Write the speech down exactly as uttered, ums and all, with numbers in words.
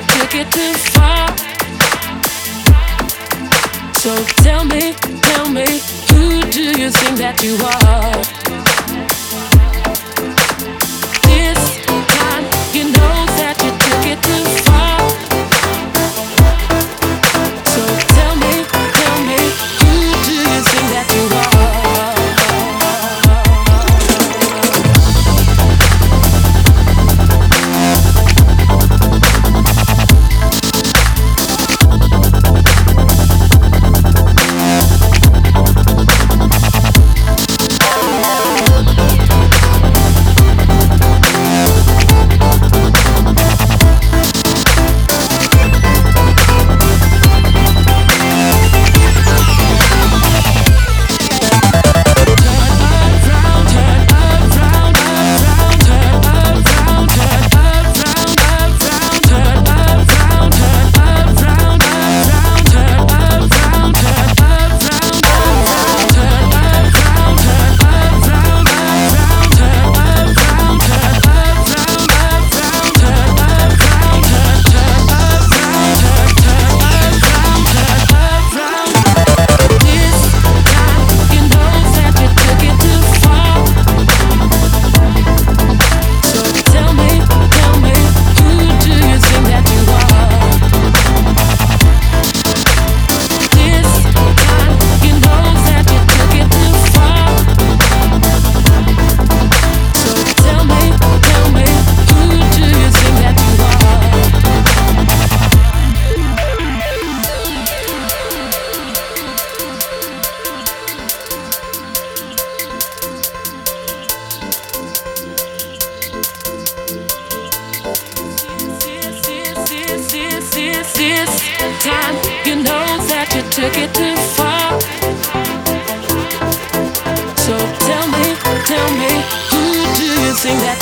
took it too far. So tell me, tell me, who do you think that you are? This time you know that you took it too far. So tell me, tell me, who do you think that you are? This time you know that you took it too far. So tell me, tell me, who do you think that